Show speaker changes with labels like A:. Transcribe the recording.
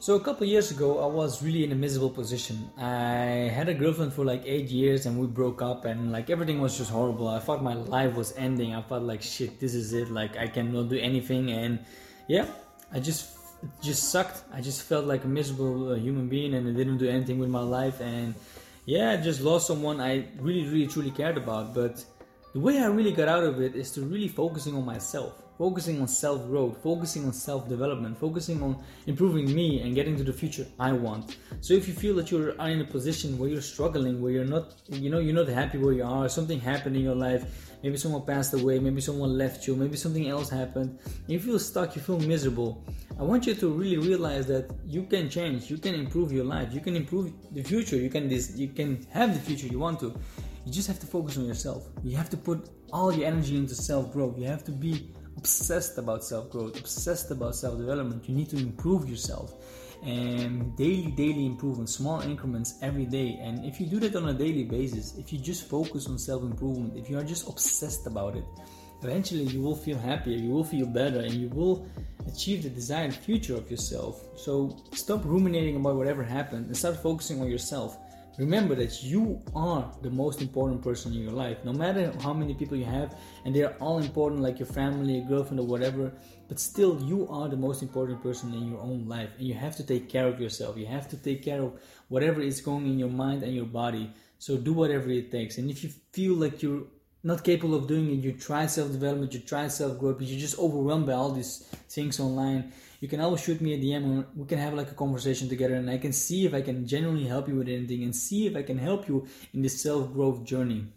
A: So a couple years ago, I was really in a miserable position. I had a girlfriend for like 8 years, and we broke up, and like everything was just horrible. I thought my life was ending. I felt like shit. This is it. Like I cannot do anything, and yeah, it just sucked. I just felt like a miserable human being, and I didn't do anything with my life. And yeah, I just lost someone I really, really, truly cared about. But the way I really got out of it is to really focusing on myself, focusing on self-growth, focusing on self-development, focusing on improving me and getting to the future I want. So if you feel that you're in a position where you're struggling, where you're not, you're not happy where you are, something happened in your life, maybe someone passed away, maybe someone left you, maybe something else happened, and you feel stuck, you feel miserable, I want you to really realize that you can change, you can improve your life, you can improve the future, you can have the future you want to. You just have to focus on yourself. You have to put all your energy into self-growth. You have to be obsessed about self-growth, obsessed about self-development. You need to improve yourself, and daily improvement, small increments every day. And if you do that on a daily basis, if you just focus on self-improvement, if you are just obsessed about it, eventually you will feel happier, you will feel better, and you will achieve the desired future of yourself. So stop ruminating about whatever happened and start focusing on yourself. Remember that you are the most important person in your life, no matter how many people you have, and they are all important, like your family, your girlfriend, or whatever, but still you are the most important person in your own life, and you have to take care of yourself. You have to take care of whatever is going in your mind and your body. So do whatever it takes. And if you feel like you're not capable of doing it, you try self-development, you try self-growth, but you're just overwhelmed by all these things online, you can always shoot me a DM and we can have like a conversation together, and I can see if I can genuinely help you with anything and see if I can help you in this self-growth journey.